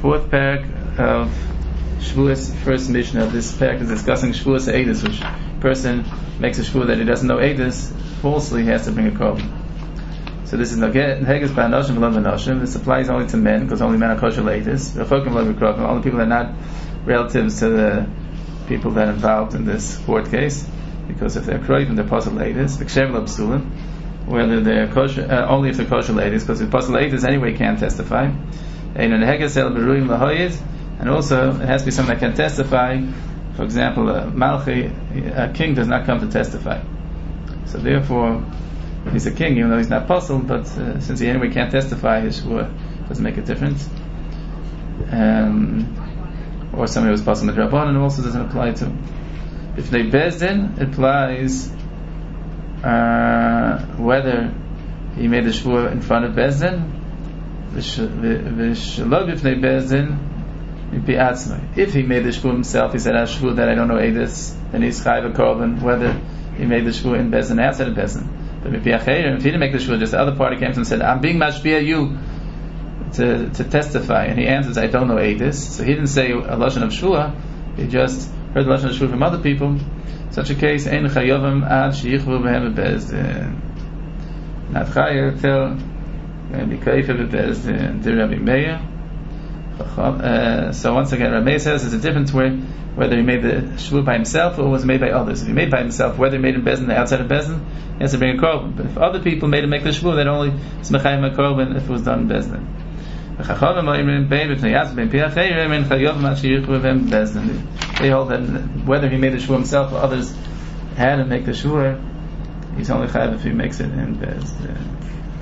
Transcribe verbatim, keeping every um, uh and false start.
fourth parak of Shavuos, first mission of this parak is discussing Shavuos Eidus, which a person makes a Shavuos that he doesn't know Eidus, falsely he has to bring a korban. So this is Nageh Heges Ba'anoshim V'lo B'anoshim. This applies only to men, because only men are kosher Eidus. V'chokim V'lo B'krokim. Only people that are not relatives to the people that are involved in this court case, because if they're kroivim, they're posel Eidus. V'kshev Lo B'sulim. Whether they're kosher, uh, only if they're kosher ladies, because if posel Eidus anyway can't testify. And also, it has to be someone that can testify. For example, a Malchi, a king does not come to testify. So therefore, if he's a king, even though he's not apostle, but uh, since he anyway can't testify, his shvua doesn't make a difference. Um, or somebody who was apostle midrabanan also doesn't apply to. If they bezdin, it applies uh, whether he made a shvua in front of bezdin. If he made the shvua himself, he said, "I shvua that I don't know Eidus," then he's chayv a korban. Whether he made the shvua in bezdin, outside of bezdin. But if he didn't make the shvua, just the other party came to him and said, "I'm being mashpia you to to testify," and he answers, "I don't know Eidus." So he didn't say a lashon of shvua; he just heard the lashon of shvua from other people. In such a case, ein chayovim ad sheyichvu behem bezdin. Not chayav till be kaifa bezdin. Dear Rabbi Meir. Uh, so once again, Rabbi Meir says there's a difference where whether he made the shvu by himself or was made by others. If he made by himself, whether he made in bezdin or outside of bezdin, he has to bring a korban. But if other people made him make the shvu, then only it's mechayim a korban if it was done in bezdin. They hold that whether he made the shvu himself or others had to make the shvu, he's only chayav if he makes it in bezdin.